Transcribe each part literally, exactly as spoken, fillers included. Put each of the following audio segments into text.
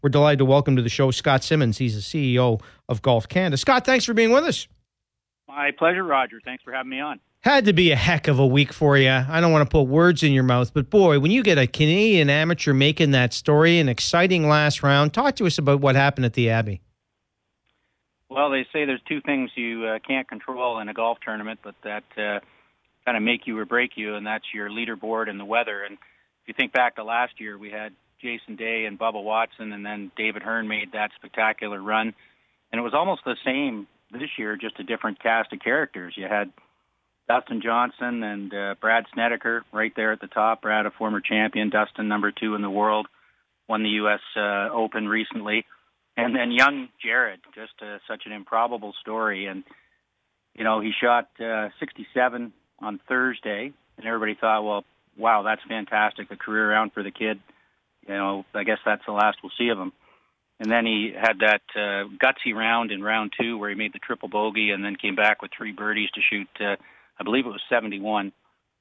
We're delighted to welcome to the show Scott Simmons. He's the C E O of Golf Canada. Scott, thanks for being with us. My pleasure, Roger. Thanks for having me on. Had to be a heck of a week for you. I don't want to put words in your mouth, but boy, when you get a Canadian amateur making that story, an exciting last round, talk to us about what happened at the Abbey. Well, they say there's two things you uh, can't control in a golf tournament, but that uh, kind of make you or break you, and that's your leaderboard and the weather. And if you think back to last year, we had Jason Day and Bubba Watson, and then David Hearn made that spectacular run. And it was almost the same this year, just a different cast of characters. You had Dustin Johnson and uh, Brad Snedeker right there at the top. Brad, a former champion. Dustin, number two in the world, won the U S Uh, Open recently. And then young Jared, just uh, such an improbable story. And, you know, he shot uh, sixty-seven on Thursday, and everybody thought, well, wow, that's fantastic, a career round for the kid. You know, I guess that's the last we'll see of him. And then he had that uh, gutsy round in round two where he made the triple bogey and then came back with three birdies to shoot, uh, I believe it was seventy-one.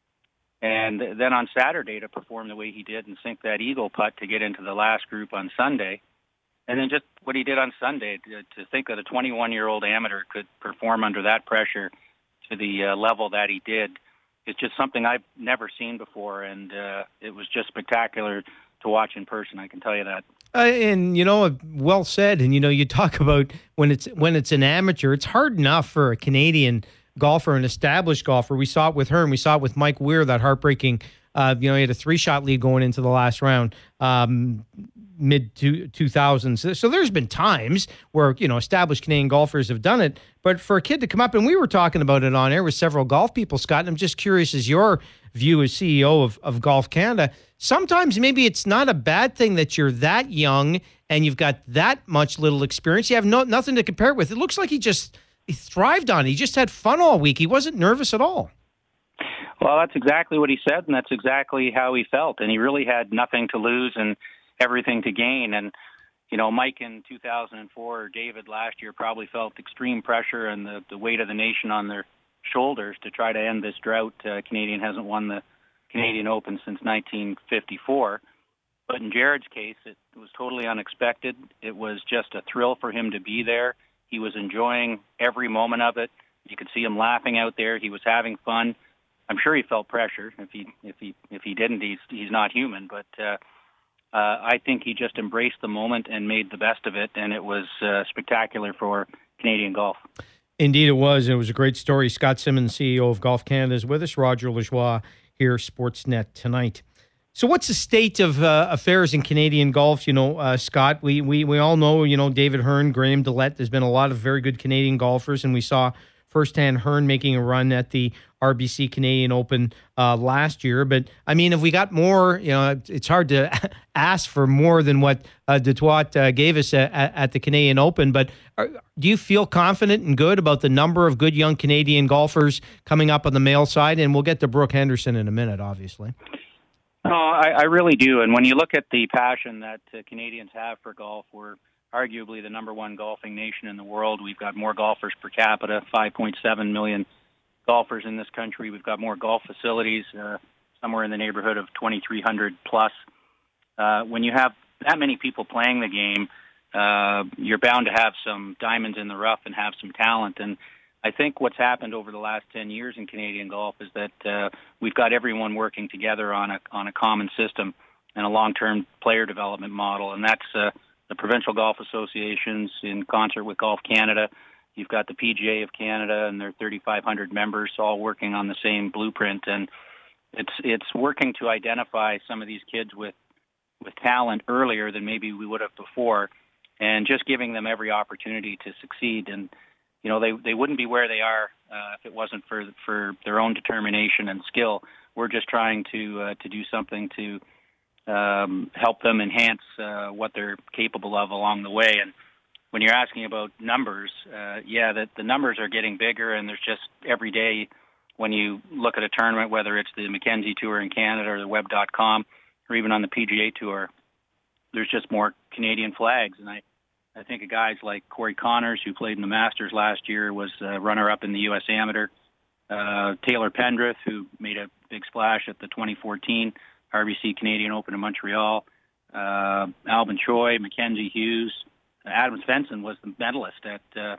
And then on Saturday to perform the way he did and sink that eagle putt to get into the last group on Sunday. And then just what he did on Sunday, to, to think that a twenty-one-year-old amateur could perform under that pressure to the uh, level that he did, is just something I've never seen before. And uh, it was just spectacular to watch in person, I can tell you that. Uh, and, you know, well said. And, you know, you talk about when it's when it's an amateur, it's hard enough for a Canadian golfer, an established golfer. We saw it with Hearn. We saw it with Mike Weir, that heartbreaking, uh, you know, he had a three-shot lead going into the last round, um, mid two thousands. So there's been times where, you know, established Canadian golfers have done it. But for a kid to come up, and we were talking about it on air with several golf people, Scott, and I'm just curious, as your view as C E O of, of Golf Canada, sometimes maybe it's not a bad thing that you're that young and you've got that much little experience. You have no, nothing to compare it with. It looks like he just he thrived on it. He just had fun all week. He wasn't nervous at all. Well, that's exactly what he said, and that's exactly how he felt. And he really had nothing to lose and everything to gain. And, you know, Mike in two thousand four, or David last year, probably felt extreme pressure and the, the weight of the nation on their shoulders to try to end this drought. Uh, Canadian hasn't won the Canadian Open since nineteen fifty-four. But in Jared's case, it was totally unexpected. It was just a thrill for him to be there. He was enjoying every moment of it. You could see him laughing out there. He was having fun. I'm sure he felt pressure. If he if he if he didn't, he's he's not human. But uh, uh, I think he just embraced the moment and made the best of it, and it was uh, spectacular for Canadian golf. Indeed, it was. It was a great story. Scott Simmons, C E O of Golf Canada, is with us. Roger Lajoie here, Sportsnet tonight. So what's the state of uh, affairs in Canadian golf? You know, uh, Scott, we, we we all know, you know, David Hearn, Graham Dillette. There's been a lot of very good Canadian golfers, and we saw firsthand Hearn making a run at the R B C Canadian Open uh, last year. But, I mean, if we got more, you know, it's hard to ask for more than what uh, Detroit uh, gave us at, at the Canadian Open. But are, do you feel confident and good about the number of good young Canadian golfers coming up on the male side? And we'll get to Brooke Henderson in a minute, obviously. No, I, I really do. And when you look at the passion that uh, Canadians have for golf, we're arguably the number one golfing nation in the world. We've got more golfers per capita, five point seven million golfers in this country. We've got more golf facilities, uh, somewhere in the neighborhood of twenty-three hundred plus. Uh, when you have that many people playing the game, uh, you're bound to have some diamonds in the rough and have some talent. And I think what's happened over the last ten years in Canadian golf is that uh, we've got everyone working together on a on a common system and a long-term player development model, and that's uh, the provincial golf associations in concert with Golf Canada. You've got the P G A of Canada and their thirty-five hundred members all working on the same blueprint, and it's it's working to identify some of these kids with with talent earlier than maybe we would have before, and just giving them every opportunity to succeed. And you know, they they wouldn't be where they are uh, if it wasn't for for their own determination and skill. We're just trying to uh, to do something to um, help them enhance uh, what they're capable of along the way. And when you're asking about numbers, uh, yeah, that the numbers are getting bigger, and there's just every day when you look at a tournament, whether it's the Mackenzie Tour in Canada or the Web dot com, or even on the P G A Tour, there's just more Canadian flags. And I, I think of guys like Corey Connors, who played in the Masters last year, was uh, runner-up in the U S Amateur. Uh, Taylor Pendrith, who made a big splash at the twenty fourteen R B C Canadian Open in Montreal. uh, Alvin Choi, Mackenzie Hughes, Adam Svensson was the medalist at uh,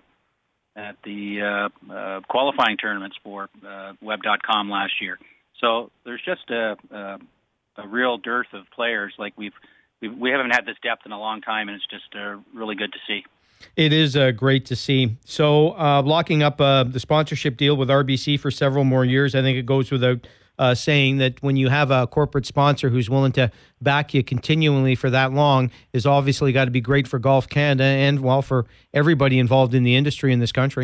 at the uh, uh, qualifying tournaments for uh, web dot com last year. So there's just a, a, a real dearth of players. Like we've, we've we haven't had this depth in a long time, and it's just uh, really good to see. It is uh, great to see. So uh, locking up uh, the sponsorship deal with R B C for several more years, I think it goes without uh, saying that when you have a corporate sponsor who's willing to back you continually for that long, is obviously got to be great for Golf Canada and, well, for everybody involved in the industry in this country.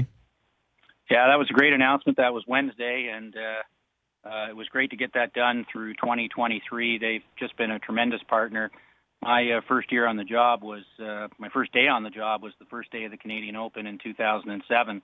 Yeah, that was a great announcement. That was Wednesday, and uh, uh, it was great to get that done through twenty twenty-three. They've just been a tremendous partner. My uh, first year on the job was, uh, my first day on the job was the first day of the Canadian Open in two thousand seven.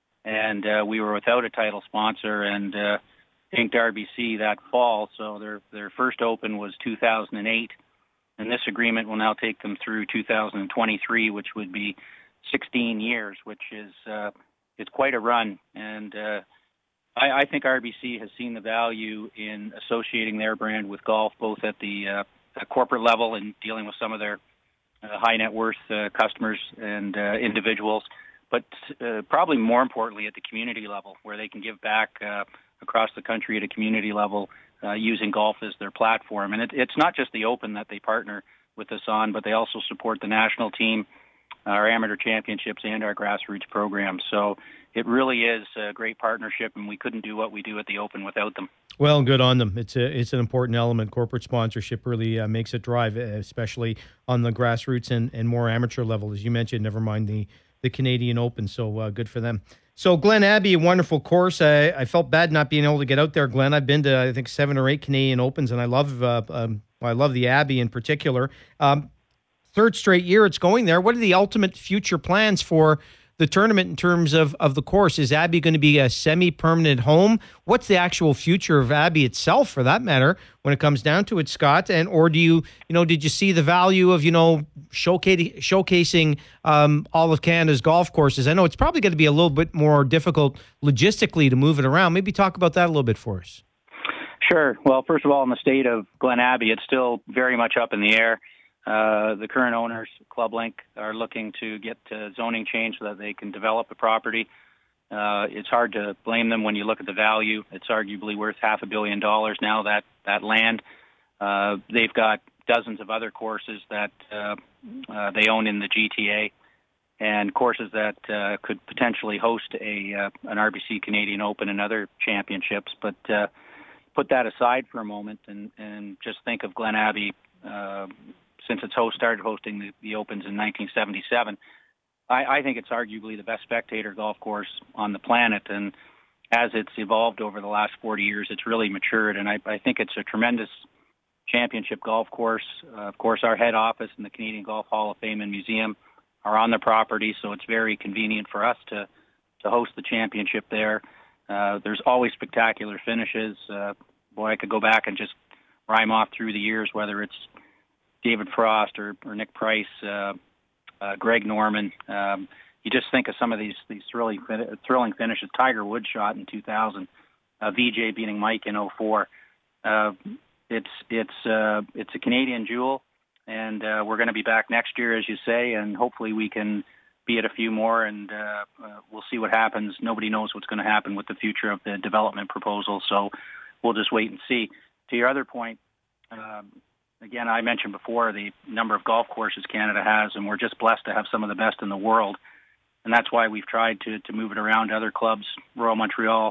And uh, we were without a title sponsor and uh, inked R B C that fall. So their their first Open was two thousand eight. And this agreement will now take them through two thousand twenty-three, which would be sixteen years, which is uh, it's quite a run. And uh, I, I think R B C has seen the value in associating their brand with golf, both at the uh, corporate level and dealing with some of their uh, high net worth uh, customers and uh, individuals, but uh, probably more importantly at the community level, where they can give back uh, across the country at a community level uh, using golf as their platform. And it, it's not just the Open that they partner with us on, but they also support the national team, our amateur championships, and our grassroots programs. So it really is a great partnership, and we couldn't do what we do at the Open without them. Well, good on them. It's a it's an important element. Corporate sponsorship really uh, makes it drive, especially on the grassroots and, and more amateur level, as you mentioned. Never mind the the Canadian Open. So uh, good for them. So Glen Abbey, a wonderful course. I, I felt bad not being able to get out there, Glen. I've been to I think seven or eight Canadian Opens, and I love uh, um, I love the Abbey in particular. Um, third straight year it's going there. What are the ultimate future plans for the tournament in terms of, of the course? Is Abbey going to be a semi-permanent home? What's the actual future of Abbey itself, for that matter, when it comes down to it, Scott? And or do you, you know, did you see the value of, you know, showcasing showcasing um, all of Canada's golf courses? I know it's probably going to be a little bit more difficult logistically to move it around. Maybe talk about that a little bit for us. Sure. Well, first of all, in the state of Glen Abbey, it's still very much up in the air. Uh, the current owners, Club Link, are looking to get uh, zoning change so that they can develop the property. Uh, it's hard to blame them when you look at the value. It's arguably worth half a billion dollars now, that, that land. Uh, they've got dozens of other courses that uh, uh, they own in the G T A, and courses that uh, could potentially host a uh, an R B C Canadian Open and other championships. But uh, put that aside for a moment and, and just think of Glen Abbey uh, since its host started hosting the, the Opens in nineteen seventy-seven. I, I think it's arguably the best spectator golf course on the planet, and as it's evolved over the last forty years, it's really matured, and I, I think it's a tremendous championship golf course. Uh, of course, our head office and the Canadian Golf Hall of Fame and Museum are on the property, so it's very convenient for us to, to host the championship there. Uh, there's always spectacular finishes. Uh, boy, I could go back and just rhyme off through the years, whether it's David Frost or, or Nick Price, uh, uh, Greg Norman. Um, you just think of some of these these thrilling thrilling finishes. Tiger Woods shot in two thousand, uh, V J beating Mike in oh four. Uh, it's it's uh, it's a Canadian jewel, and uh, we're going to be back next year, as you say, and hopefully we can be at a few more, and uh, uh, we'll see what happens. Nobody knows what's going to happen with the future of the development proposal, so we'll just wait and see. To your other point, um, again, I mentioned before the number of golf courses Canada has, and we're just blessed to have some of the best in the world. And that's why we've tried to, to move it around to other clubs, Royal Montreal,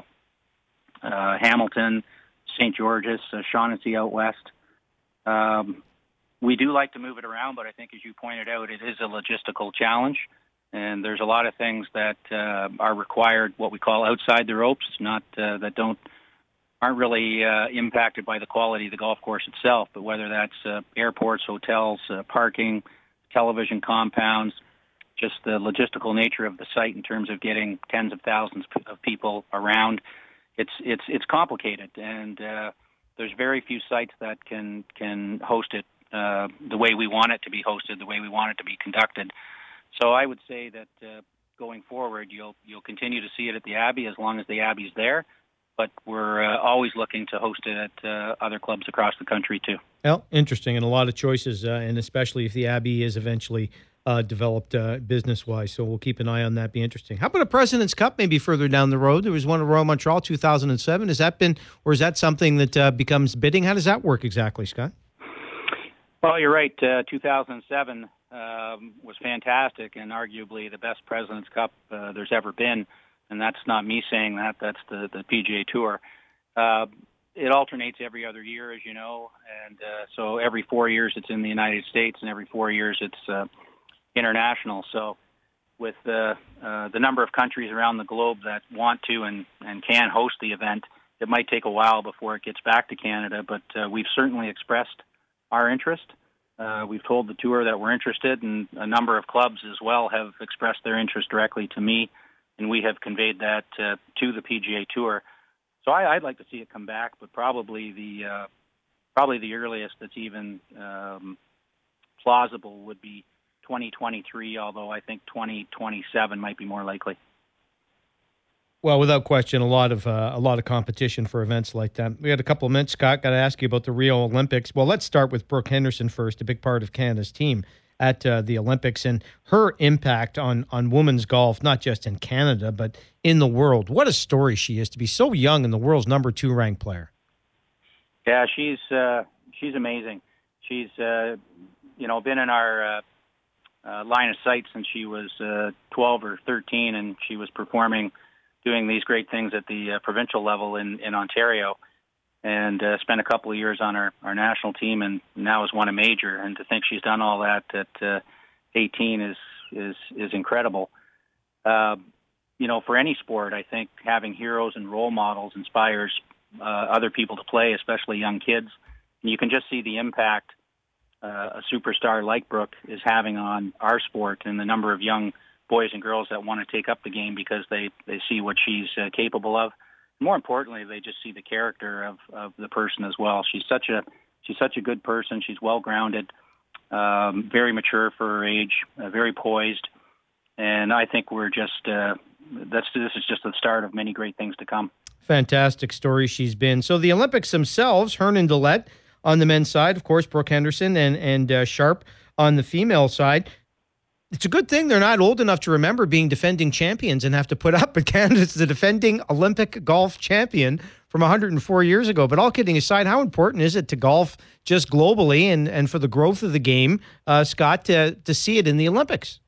uh, Hamilton, Saint George's, uh, Shaughnessy out west. Um, we do like to move it around, but I think, as you pointed out, it is a logistical challenge. And there's a lot of things that uh, are required, what we call outside the ropes, not uh, that don't aren't really uh, impacted by the quality of the golf course itself, but whether that's uh, airports, hotels, uh, parking, television compounds, just the logistical nature of the site in terms of getting tens of thousands of people around. It's it's it's complicated, and uh, there's very few sites that can can host it uh, the way we want it to be hosted, the way we want it to be conducted. So I would say that uh, going forward, you'll you'll continue to see it at the Abbey as long as the Abbey's there. but we're uh, always looking to host it at uh, other clubs across the country too. Well, interesting, and a lot of choices, uh, and especially if the Abbey is eventually uh, developed uh, business-wise. So we'll keep an eye on that. Be interesting. How about a President's Cup maybe further down the road? There was one at Royal Montreal two thousand seven. Has that been, or is that something that uh, becomes bidding? How does that work exactly, Scott? Well, you're right. Uh, two thousand seven um, was fantastic and arguably the best President's Cup uh, there's ever been. And that's not me saying that. That's the, the P G A Tour. Uh, it alternates every other year, as you know. And uh, so every four years it's in the United States, and every four years it's uh, international. So with uh, uh, the number of countries around the globe that want to and, and can host the event, it might take a while before it gets back to Canada. But uh, we've certainly expressed our interest. Uh, we've told the tour that we're interested, and a number of clubs as well have expressed their interest directly to me, and we have conveyed that uh, to the P G A Tour. So I, I'd like to see it come back, but probably the uh, probably the earliest that's even um, plausible would be twenty twenty-three, although I think twenty twenty-seven might be more likely. Well, without question, a lot of uh, a lot of competition for events like that. We had a couple of minutes, Scott. Got to ask you about the Rio Olympics. Well, let's start with Brooke Henderson first, a big part of Canada's team at uh, the Olympics, and her impact on on women's golf, not just in Canada, but in the world. What a story she is to be so young and the world's number two ranked player. Yeah, she's uh, she's amazing. She's uh, you know been in our uh, uh, line of sight since she was uh, twelve or thirteen, and she was performing, doing these great things at the uh, provincial level in, in Ontario, and uh, spent a couple of years on our, our national team, and now has won a major. And to think she's done all that at uh, eighteen is is is incredible. Uh, you know, for any sport, I think having heroes and role models inspires uh, other people to play, especially young kids. And you can just see the impact uh, a superstar like Brooke is having on our sport and the number of young boys and girls that want to take up the game because they, they see what she's uh, capable of. More importantly, they just see the character of, of the person as well. She's such a she's such a good person. She's well grounded, um, very mature for her age, uh, very poised, and I think we're just uh, that's this is just the start of many great things to come. Fantastic story she's been. So the Olympics themselves, Hernan Dillette on the men's side, of course, Brooke Henderson and and uh, Sharp on the female side. It's a good thing they're not old enough to remember being defending champions and have to put up, but Canada's the defending Olympic golf champion from one hundred four years ago. But all kidding aside, how important is it to golf just globally and, and for the growth of the game, uh, Scott, to, to see it in the Olympics?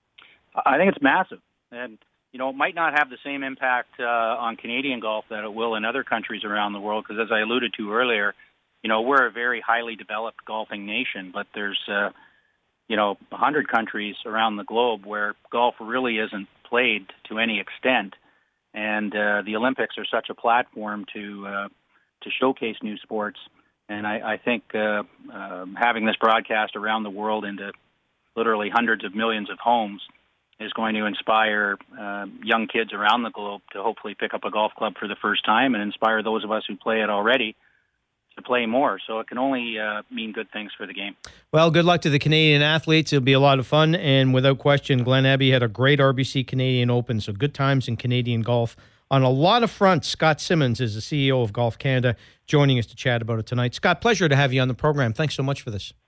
I think it's massive. And, you know, it might not have the same impact uh, on Canadian golf that it will in other countries around the world, because as I alluded to earlier, you know, we're a very highly developed golfing nation, but there's uh, you know, one hundred countries around the globe where golf really isn't played to any extent. And uh, the Olympics are such a platform to uh, to showcase new sports. And I, I think uh, uh, having this broadcast around the world into literally hundreds of millions of homes is going to inspire uh, young kids around the globe to hopefully pick up a golf club for the first time, and inspire those of us who play it already to play more. So it can only uh, mean good things for the game. Well, good luck to the Canadian athletes. It'll be a lot of fun. And without question, Glen Abbey had a great R B C Canadian Open. So good times in Canadian golf on a lot of fronts. Scott Simmons is the C E O of Golf Canada, joining us to chat about it tonight. Scott, pleasure to have you on the program. Thanks so much for this.